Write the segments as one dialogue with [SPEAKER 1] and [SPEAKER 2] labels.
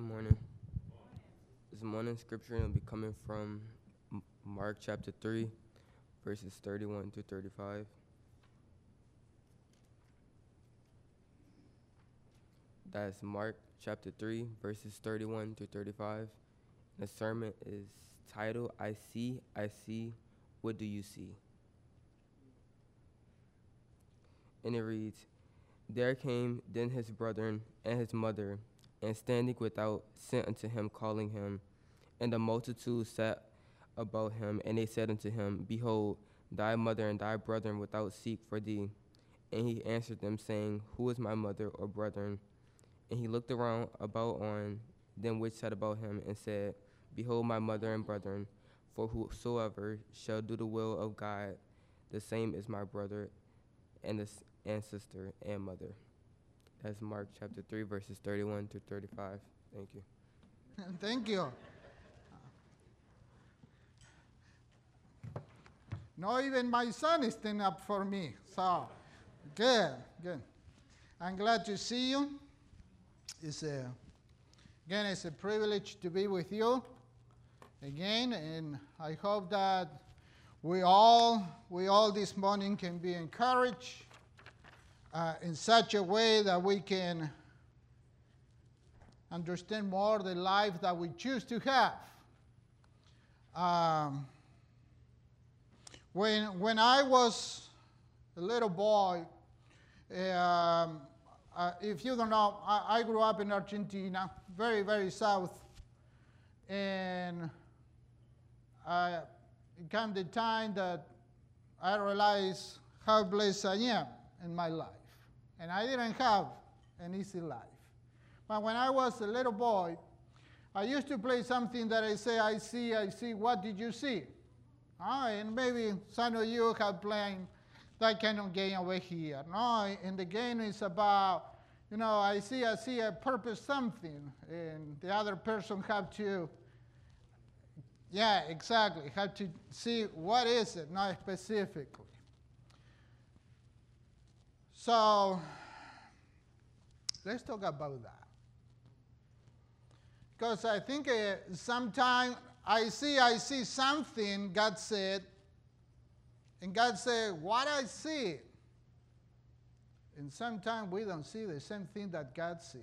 [SPEAKER 1] Good morning. This morning scripture will be coming from Mark chapter 3, verses 31 to 35. That's Mark chapter 3, verses 31 to 35. The sermon is titled, I see, what do you see? And it reads, There came then his brethren and his mother, and standing without, sent unto him, calling him. And the multitude sat about him, and they said unto him, Behold, thy mother and thy brethren without seek for thee. And he answered them, saying, Who is my mother or brethren? And he looked around about on them which sat about him, and said, Behold my mother and brethren, for whosoever shall do the will of God, the same is my brother and sister and mother. That's Mark chapter 3, verses 31 to 35. Thank you.
[SPEAKER 2] Thank you. Not even my son is standing up for me. So, good. I'm glad to see you. It's a privilege to be with you again, and I hope that we all this morning can be encouraged in such a way that we can understand more the life that we choose to have. When I was a little boy, if you don't know, I grew up in Argentina, very, very south, and it came the time that I realized how blessed I am in my life. And I didn't have an easy life. But when I was a little boy, I used to play something that I say, I see, what did you see? And maybe some of you have played that kind of game over here. No, and the game is about, I see a purpose something, and the other person have to, have to see what is it, not specifically. So, let's talk about that. Because I think sometimes I see something, God said, and God said, what I see. And sometimes we don't see the same thing that God sees.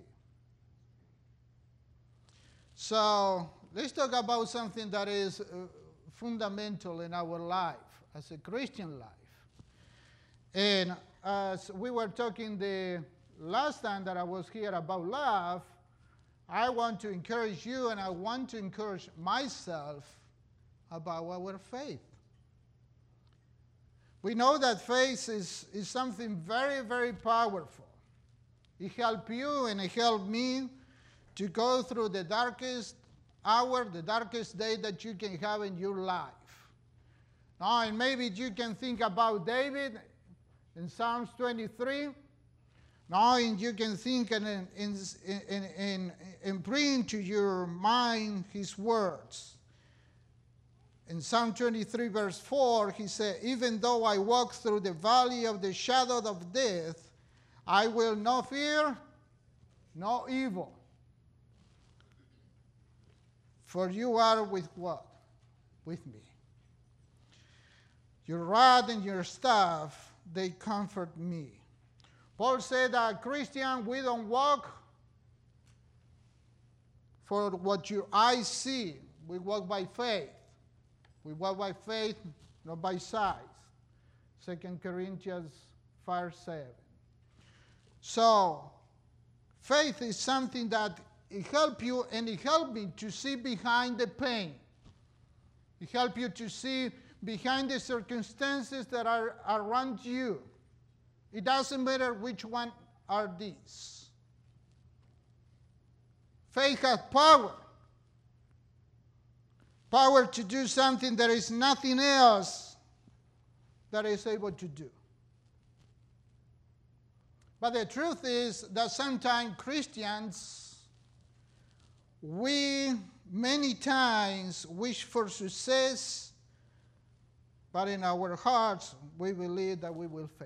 [SPEAKER 2] So, let's talk about something that is fundamental in our life, as a Christian life. And as we were talking the last time that I was here about love, I want to encourage you and I want to encourage myself about our faith. We know that faith is something very, very powerful. It helps you and it helped me to go through the darkest hour, the darkest day that you can have in your life. Now, and maybe you can think about David in Psalms 23. Now, and you can think and bring to your mind his words. In Psalm 23, verse 4, he said, Even though I walk through the valley of the shadow of death, I will not fear no evil. For you are with what? With me. Your rod and your staff, they comfort me. Paul said that Christian, we don't walk for what your eyes see. We walk by faith. We walk by faith, not by sight. 2 Corinthians 5:7. So, faith is something that it helps you and it helped me to see behind the pain. It helps you to see behind the circumstances that are around you. It doesn't matter which one are these. Faith has power. Power to do something there is nothing else that is able to do. But the truth is that sometimes Christians, we many times wish for success, but in our hearts we believe that we will fail.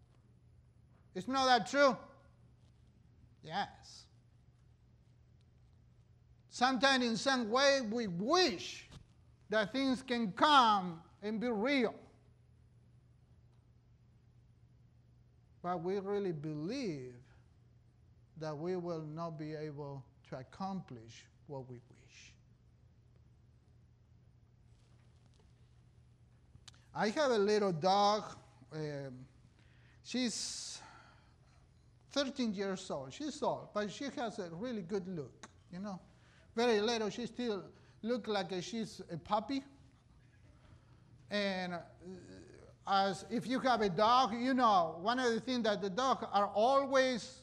[SPEAKER 2] Is not that true? Yes. Sometimes in some way we wish that things can come and be real. But we really believe that we will not be able to accomplish what we wish. I have a little dog. She's 13 years old. She's old, but she has a really good look, you know. Very little, she still looks like she's a puppy. And as if you have a dog, you know, one of the things that the dogs are always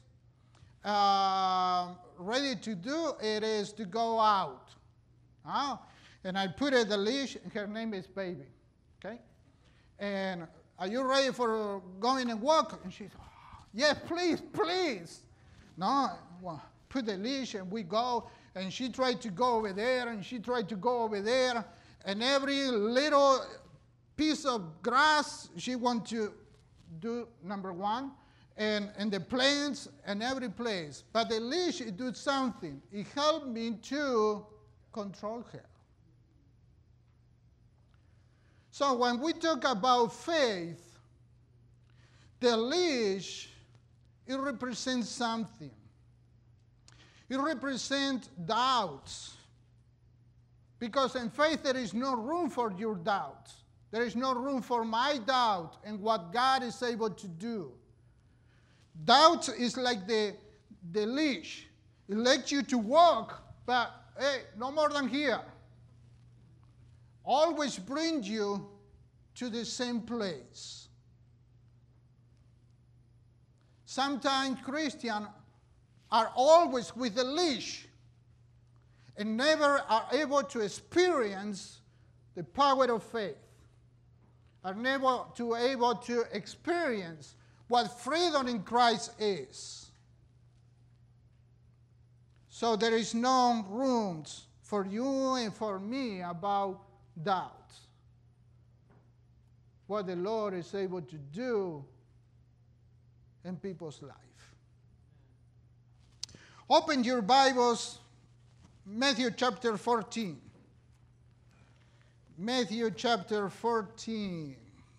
[SPEAKER 2] ready to do, it is to go out. And I put her the leash, and her name is Baby, okay? And are you ready for going and walk? And she's, yes, please, please. No, well, put the leash, and we go. And she tried to go over there, and she tried to go over there. And every little piece of grass she wants to do, number one. And the plants and every place. But the leash, it did something. It helped me to control her. So when we talk about faith, the leash, it represents something. It represents doubts. Because in faith there is no room for your doubts. There is no room for my doubt and what God is able to do. Doubt is like the leash. It lets you to walk, but hey, no more than here. Always brings you to the same place. Sometimes Christians are always with a leash and never are able to experience the power of faith, are never able to experience what freedom in Christ is. So there is no room for you and for me about doubt. What the Lord is able to do in people's life. Open your Bibles, Matthew chapter 14. Matthew chapter 14.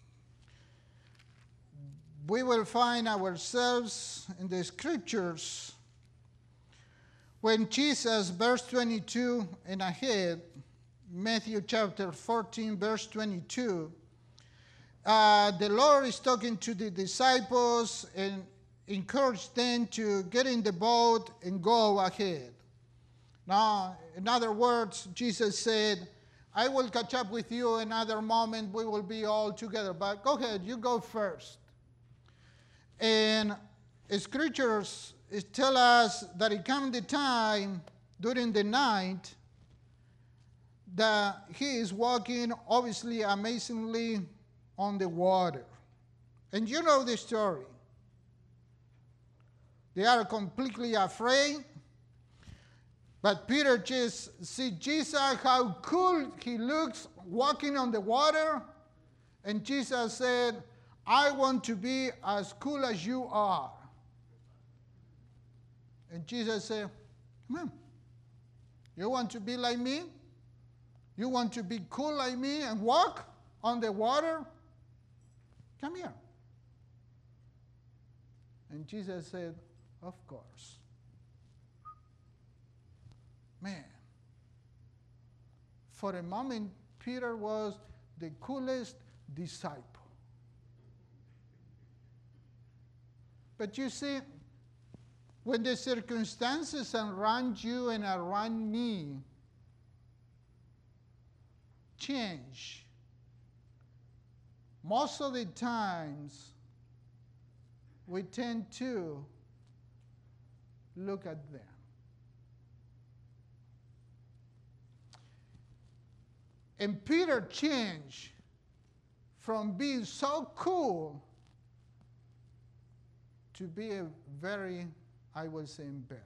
[SPEAKER 2] We will find ourselves in the scriptures when Jesus, verse 22 and ahead, Matthew chapter 14, verse 22, the Lord is talking to the disciples and encourage them to get in the boat and go ahead. Now, in other words, Jesus said, I will catch up with you another moment. We will be all together. But go ahead, you go first. And scriptures tell us that it comes the time during the night that he is walking, obviously, amazingly on the water. And you know the story. They are completely afraid. But Peter just sees Jesus, how cool he looks walking on the water. And Jesus said, I want to be as cool as you are. And Jesus said, come on. You want to be like me? You want to be cool like me and walk on the water? Come here. And Jesus said, of course. Man, for a moment, Peter was the coolest disciple. But you see, when the circumstances around you and around me change, most of the times we tend to look at them. And Peter changed from being so cool to be a very, I would say, embarrassed.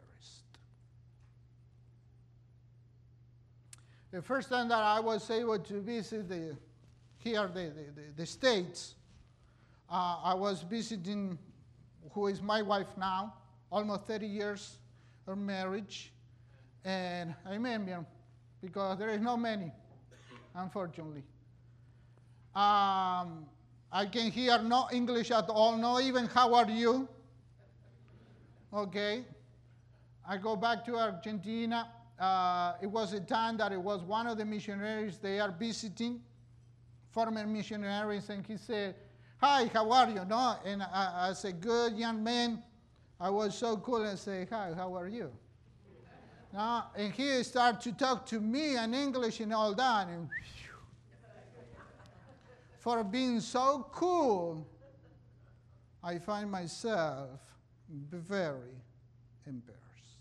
[SPEAKER 2] The first time that I was able to visit the States, I was visiting who is my wife now, almost 30 years of marriage. And amen, because there is not many, unfortunately. I can hear no English at all, no even how are you. Okay. I go back to Argentina. It was a time that it was one of the missionaries they are visiting, former missionaries, and he said, "Hi, how are you?" No, and as a good young man, I was so cool and say, "Hi, how are you?" No, and he started to talk to me in English and all that, and for being so cool, I find myself very embarrassed.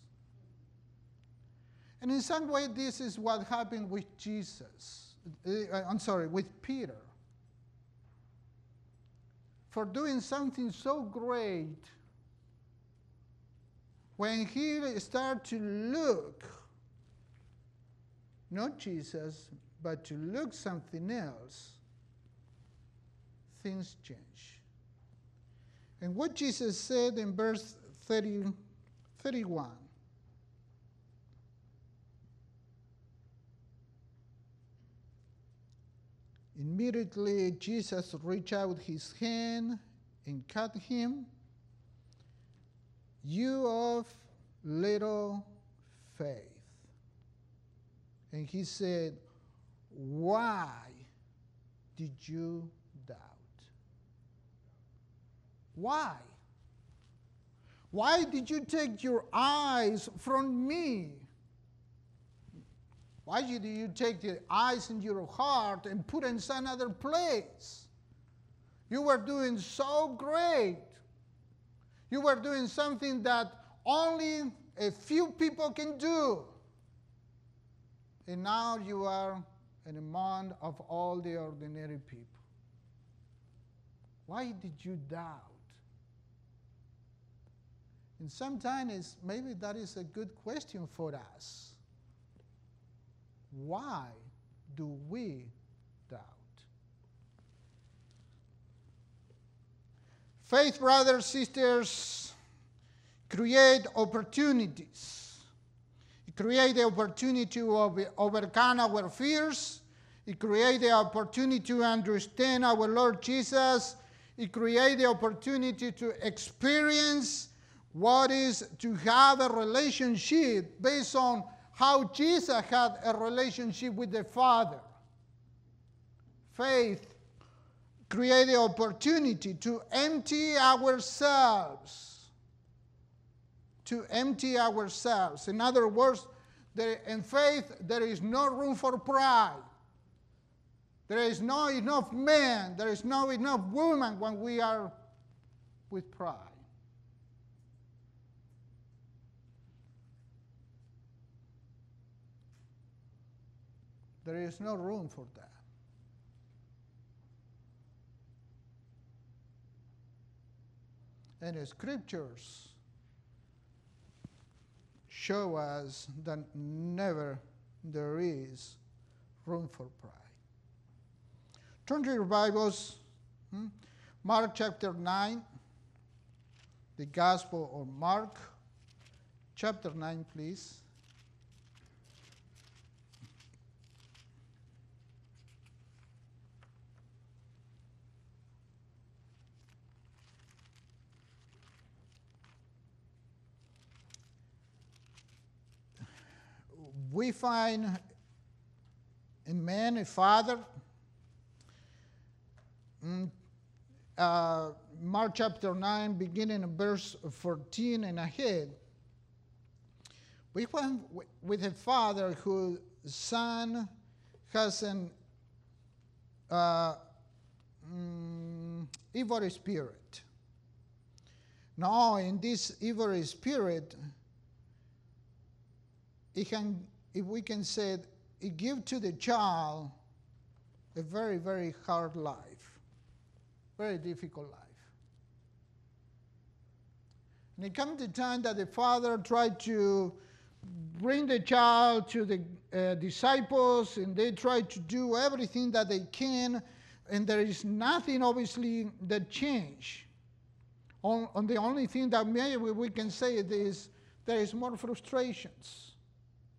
[SPEAKER 2] And in some way, this is what happened with with Peter. For doing something so great, when he started to look, not Jesus, but to look something else, things change. And what Jesus said in verse 31. Immediately, Jesus reached out his hand and cut him. "You of little faith." And he said, "Why did you doubt?" Why? Why did you take your eyes from me? Why did you take the eyes in your heart and put it in some other place? You were doing so great. You were doing something that only a few people can do. And now you are in among of all the ordinary people. Why did you doubt? And sometimes maybe that is a good question for us. Why do we doubt? Faith, brothers, sisters, create opportunities. It creates the opportunity to overcome our fears. It creates the opportunity to understand our Lord Jesus. It creates the opportunity to experience what is to have a relationship based on how Jesus had a relationship with the Father. Faith creates the opportunity to empty ourselves. To empty ourselves. In other words, in faith, there is no room for pride. There is not enough man, there is not enough woman when we are with pride. There is no room for that. And the scriptures show us that never there is room for pride. Turn to your Bibles, Mark chapter 9, the Gospel of Mark, chapter 9, please. We find a man, a father. Mark chapter 9, beginning in verse 14 and ahead. We find with a father whose son has an evil spirit. Now, in this evil spirit, if we can say, it gives to the child a very, very hard life, very difficult life. And it comes the time that the father tried to bring the child to the disciples, and they try to do everything that they can, and there is nothing, obviously, that changed. On the only thing that maybe we can say is there is more frustrations.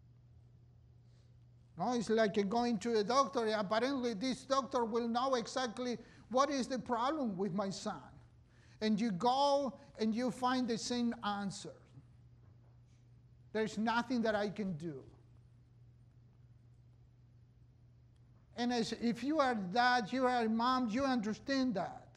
[SPEAKER 2] No, it's like going to a doctor. Apparently, this doctor will know exactly what is the problem with my son. And you go and you find the same answer. There's nothing that I can do. And if you are dad, you are mom, you understand that.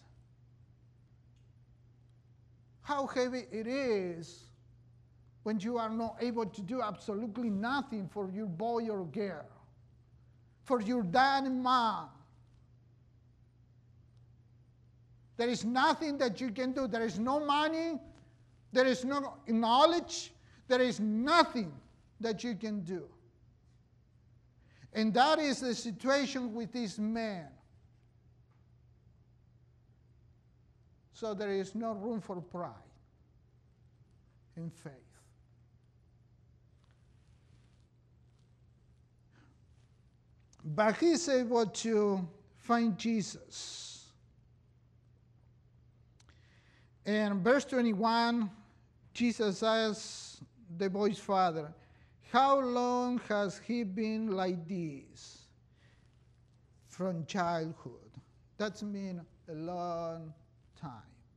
[SPEAKER 2] How heavy it is when you are not able to do absolutely nothing for your boy or girl, for your dad and mom. There is nothing that you can do. There is no money. There is no knowledge. There is nothing that you can do. And that is the situation with this man. So there is no room for pride in faith. But he's able to find Jesus. And verse 21, Jesus asks the boy's father, how long has he been like this? From childhood. That means a long time.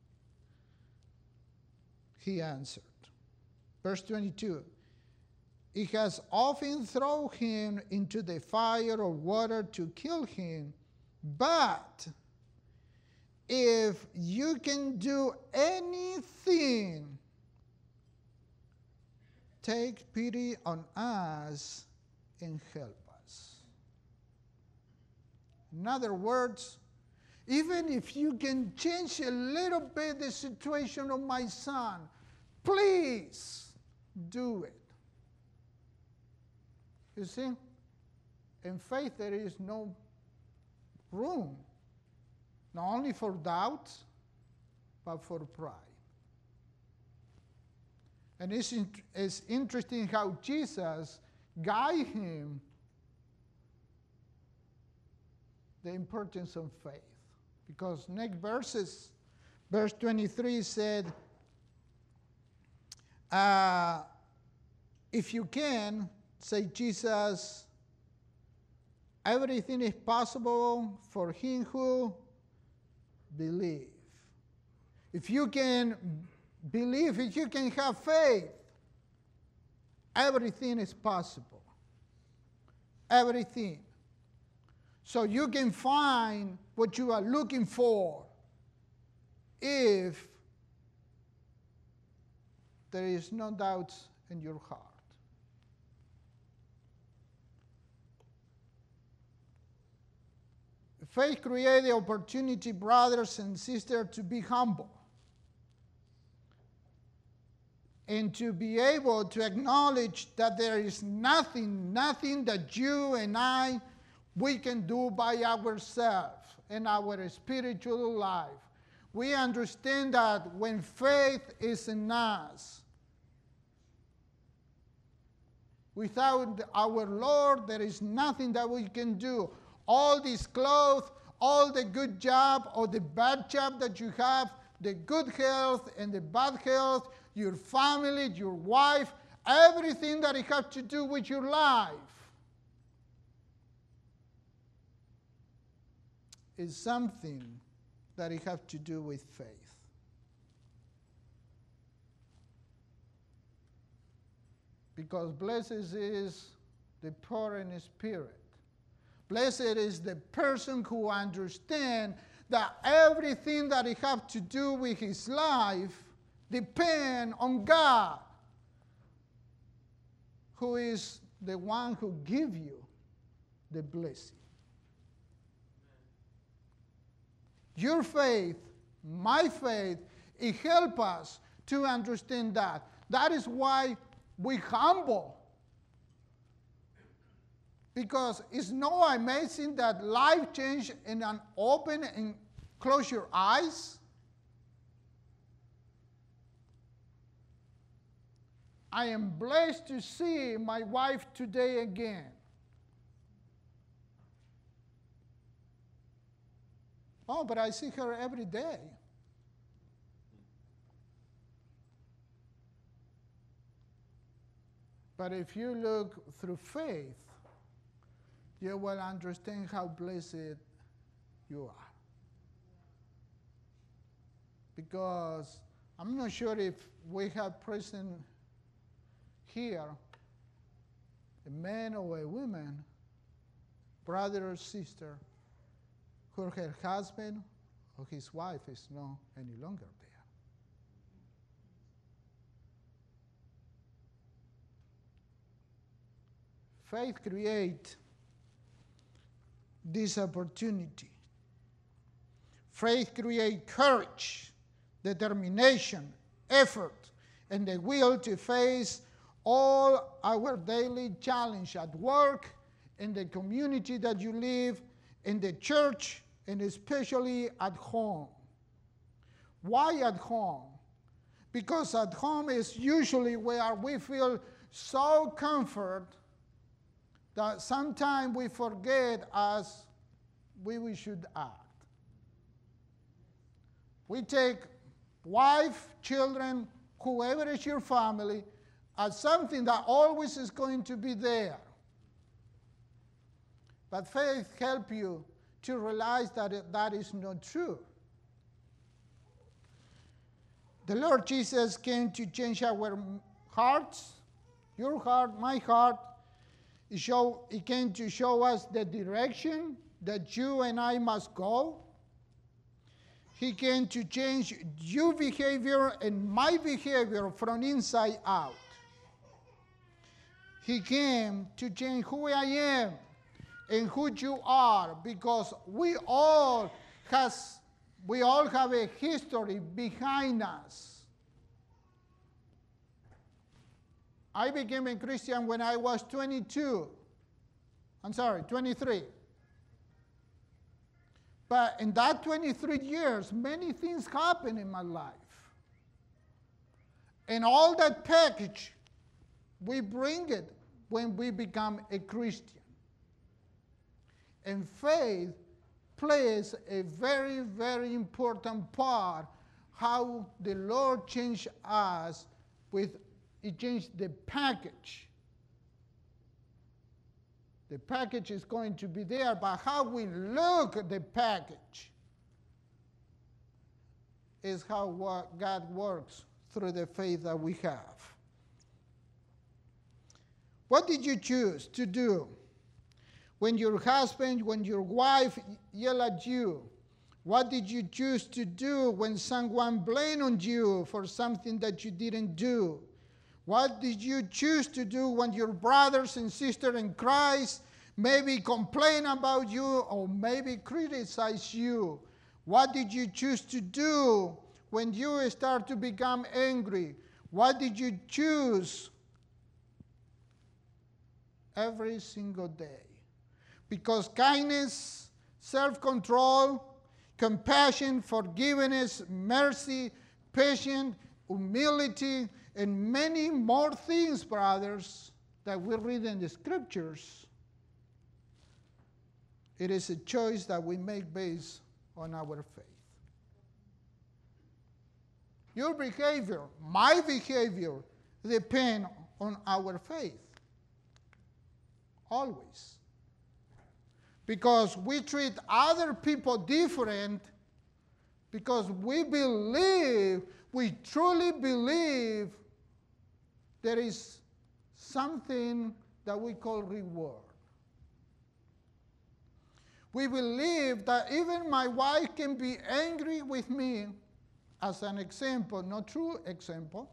[SPEAKER 2] He answered. Verse 22, it has often thrown him into the fire or water to kill him, but if you can do anything, take pity on us and help us. In other words, even if you can change a little bit the situation of my son, please do it. You see, in faith there is no room, not only for doubt, but for pride. And it's interesting how Jesus guided him the importance of faith. Because next verses, verse 23 said, if you can, say Jesus, everything is possible for him who believes. If you can believe, if you can have faith, everything is possible. Everything. So you can find what you are looking for if there is no doubt in your heart. Faith creates the opportunity, brothers and sisters, to be humble and to be able to acknowledge that there is nothing that you and I, we can do by ourselves in our spiritual life. We understand that when faith is in us, without our Lord, there is nothing that we can do. All these clothes, all the good job or the bad job that you have, the good health and the bad health, your family, your wife, everything that it has to do with your life is something that it has to do with faith. Because blessed is the poor in spirit. Blessed is the person who understands that everything that he has to do with his life depends on God, who is the one who gives you the blessing. Your faith, my faith, it helps us to understand that. That is why we humble. Because it's not amazing that life changes in an open and close your eyes. I am blessed to see my wife today again. Oh, but I see her every day. But if you look through faith, you will understand how blessed you are. Because I'm not sure if we have present here a man or a woman, brother or sister, who her husband or his wife is not any longer there. Faith creates this opportunity. Faith creates courage, determination, effort, and the will to face all our daily challenge at work, in the community that you live, in the church, and especially at home. Why at home? Because at home is usually where we feel so comfort that sometimes we forget as we should act. We take wife, children, whoever is your family, as something that always is going to be there. But faith helps you to realize that that is not true. The Lord Jesus came to change our hearts, your heart, my heart. He came to show us the direction that you and I must go. He came to change your behavior and my behavior from inside out. He came to change who I am and who you are, because we all have a history behind us. I became a Christian when I was 23. But in that 23 years, many things happened in my life. And all that package, we bring it when we become a Christian. And faith plays a very, very important part how the Lord changed us He changed the package. The package is going to be there, but how we look at the package is how God works through the faith that we have. What did you choose to do when your husband, when your wife yell at you? What did you choose to do when someone blamed on you for something that you didn't do? What did you choose to do when your brothers and sisters in Christ maybe complain about you or maybe criticize you? What did you choose to do when you start to become angry? What did you choose every single day? Because kindness, self-control, compassion, forgiveness, mercy, patience, humility, and many more things, brothers, that we read in the scriptures. It is a choice that we make based on our faith. Your behavior, my behavior, depend on our faith. Always. Because we treat other people different because we truly believe there is something that we call reward. We believe that even my wife can be angry with me, as an example, not true example,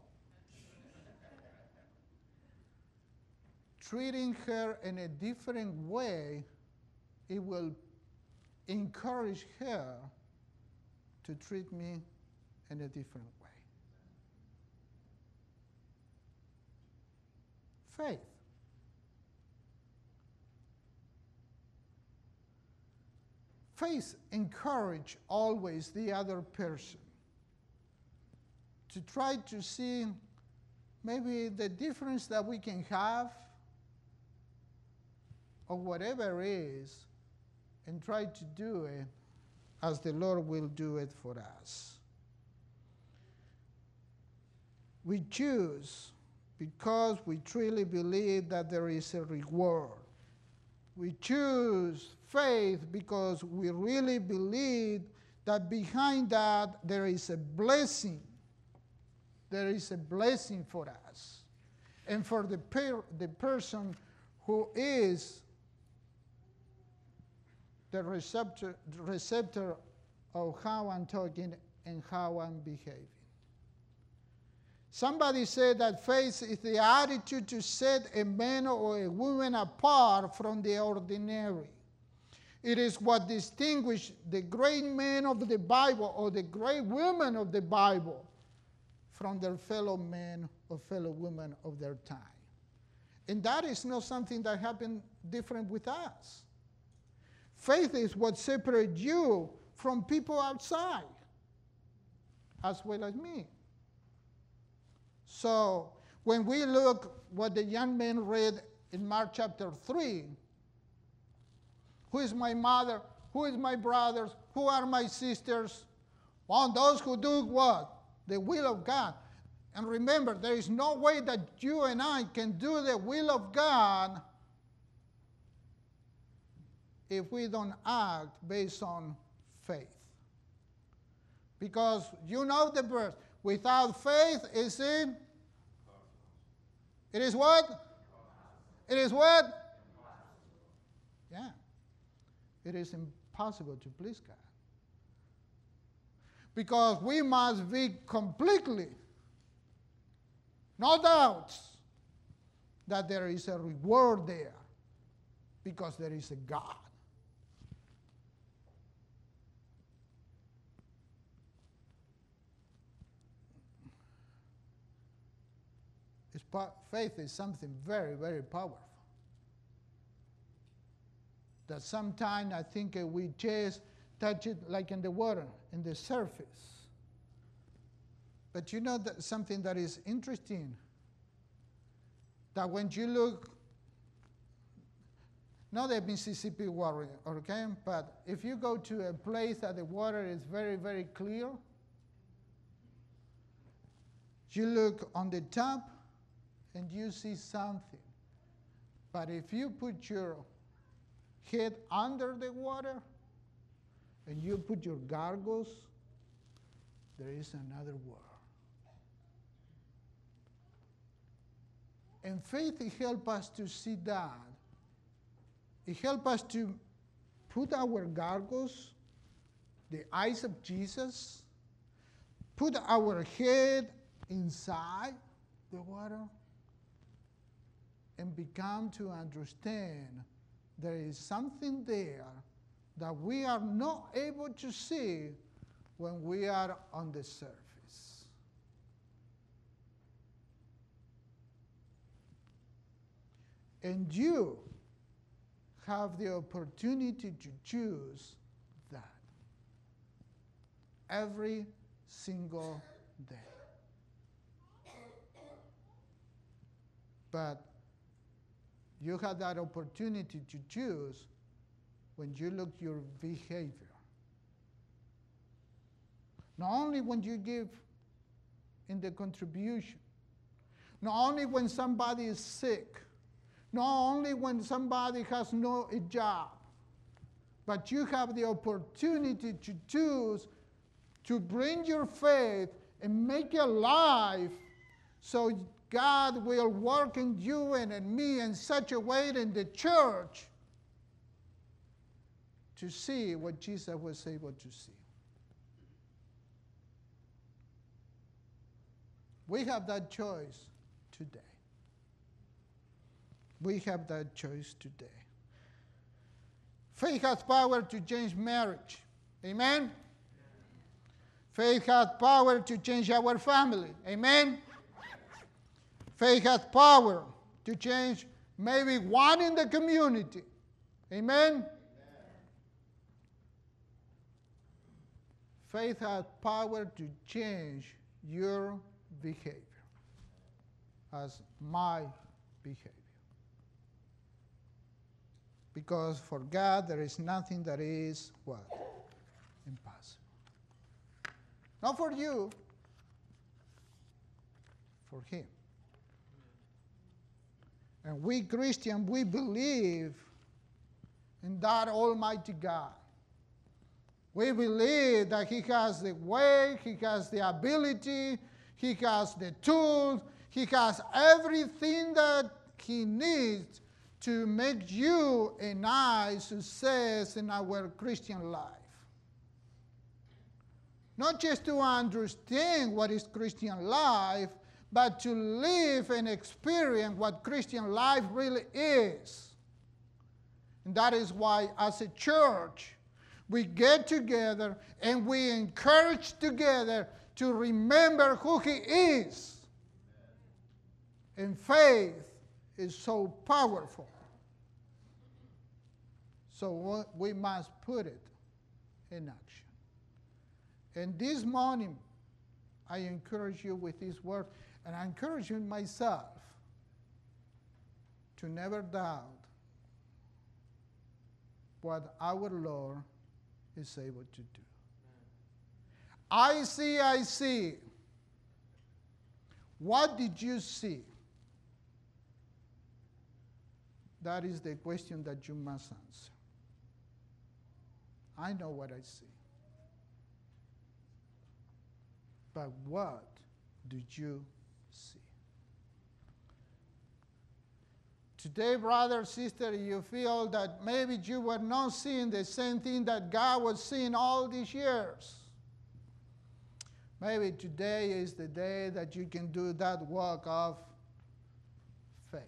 [SPEAKER 2] treating her in a different way, it will encourage her to treat me in a different way. Faith. Faith encourages always the other person to try to see maybe the difference that we can have or whatever it is, and try to do it as the Lord will do it for us. We choose because we truly believe that there is a reward. We choose faith because we really believe that behind that there is a blessing. There is a blessing for us. And for the person who is the receptor of how I'm talking and how I'm behaving. Somebody said that faith is the attitude to set a man or a woman apart from the ordinary. It is what distinguishes the great men of the Bible or the great women of the Bible from their fellow men or fellow women of their time. And that is not something that happened different with us. Faith is what separates you from people outside, as well as me. So when we look what the young man read in Mark chapter 3, who is my mother? Who is my brothers? Who are my sisters? Well, those who do what? The will of God. And remember, there is no way that you and I can do the will of God if we don't act based on faith. Because you know the verse, without faith is it? It is what? It is what? Yeah. It is impossible to please God. Because we must be completely, no doubts, that there is a reward there. Because there is a God. Faith is something very, very powerful. That sometimes I think we just touch it like in the water, in the surface. But you know that something that is interesting, that when you look, not the Mississippi River, okay, but if you go to a place that the water is very, very clear, you look on the top and you see something. But if you put your head under the water and you put your goggles, there is another world. And faith, it helps us to see that. It helps us to put our goggles, the eyes of Jesus, put our head inside the water, and become to understand there is something there that we are not able to see when we are on the surface. And you have the opportunity to choose that every single day. But you have that opportunity to choose when you look your behavior. Not only when you give in the contribution, not only when somebody is sick, not only when somebody has no job, but you have the opportunity to choose to bring your faith and make it alive so God will work in you and in me in such a way in the church to see what Jesus was able to see. We have that choice today. We have that choice today. Faith has power to change marriage. Amen? Faith has power to change our family. Amen? Faith has power to change maybe one in the community. Amen? Faith has power to change your behavior as my behavior. Because for God there is nothing that is what? Impossible. Not for you, for Him. And we Christians, we believe in that Almighty God. We believe that He has the way, He has the ability, He has the tools, He has everything that He needs to make you and I success in our Christian life. Not just to understand what is Christian life, but to live and experience what Christian life really is. And that is why, as a church, we get together and we encourage together to remember who He is. And faith is so powerful. So we must put it in action. And this morning, I encourage you with this word, and I encourage you myself to never doubt what our Lord is able to do. I see. What did you see? That is the question that you must answer. I know what I see. But what did you see? Today, brother, sister, you feel that maybe you were not seeing the same thing that God was seeing all these years. Maybe today is the day that you can do that walk of faith.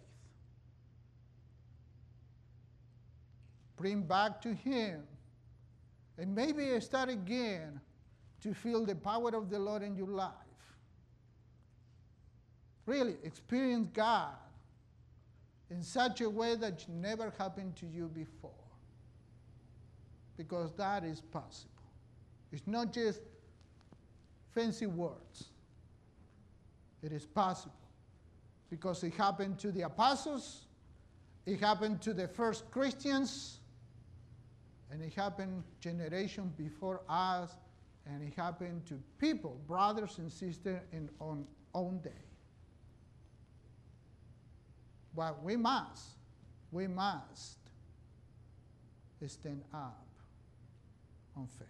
[SPEAKER 2] Bring back to Him, and maybe start again to feel the power of the Lord in your life. Really experience God in such a way that never happened to you before. Because that is possible. It's not just fancy words. It is possible. Because it happened to the apostles, it happened to the first Christians, and it happened generations before us, and it happened to people, brothers and sisters, in our own day. But we must stand up on faith.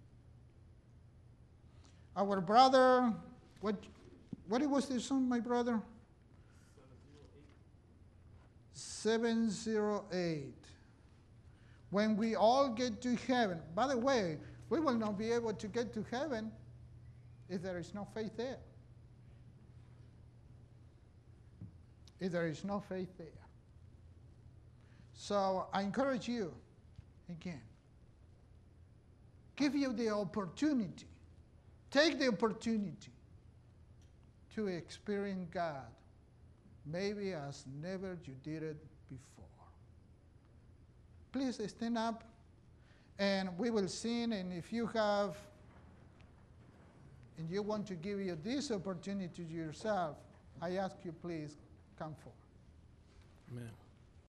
[SPEAKER 2] Our brother, what was the song, my brother? 708. When we all get to heaven. By the way, we will not be able to get to heaven if there is no faith there. If there is no faith there. So I encourage you, again, give you the opportunity, take the opportunity to experience God, maybe as never you did it before. Please stand up, and we will sing, and if you have, and you want to give you this opportunity to yourself, I ask you, please, come forward.
[SPEAKER 3] Amen.